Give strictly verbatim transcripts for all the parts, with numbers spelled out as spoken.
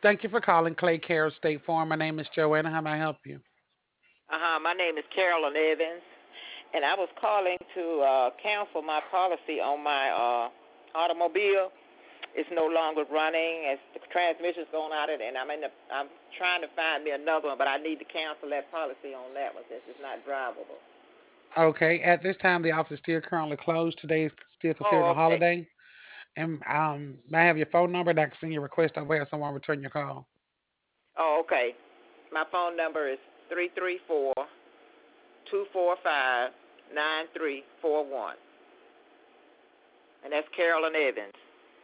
Thank you for calling Clay Care State Farm. My name is Joanna. How may I help you? Uh huh. My name is Carolyn Evans, and I was calling to uh, cancel my policy on my uh, automobile. It's no longer running. As the transmission's going out, and I'm in the, I'm trying to find me another one, but I need to cancel that policy on that one since it's not drivable. Okay, at this time, the office is still currently closed. Today is still considered a Oh, okay. holiday. And um, may I have your phone number and I can send you a request over here someone return your call? Oh, okay. My phone number is three three four two four five nine three four one, and that's Carolyn Evans.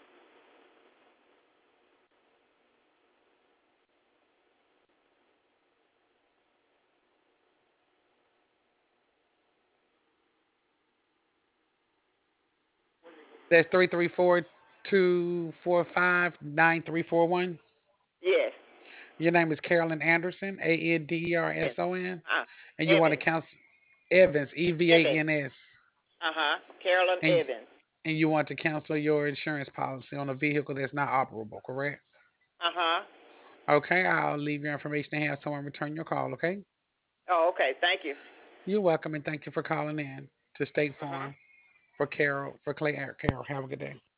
That's three three four, two four five, nine three four one. Yes. Your name is Carolyn Anderson, A N D E R Evans. S O N, Uh, and you want to Evans. cancel Evans, E V A Evans. N S, Uh huh. Carolyn and, Evans. and you want to cancel your insurance policy on a vehicle that's not operable, correct? Uh huh. Okay, I'll leave your information and have someone return your call, okay? Oh, okay. Thank you. You're welcome and thank you for calling in to State Uh huh. Farm for Carol, for Clay Carol. Have a good day.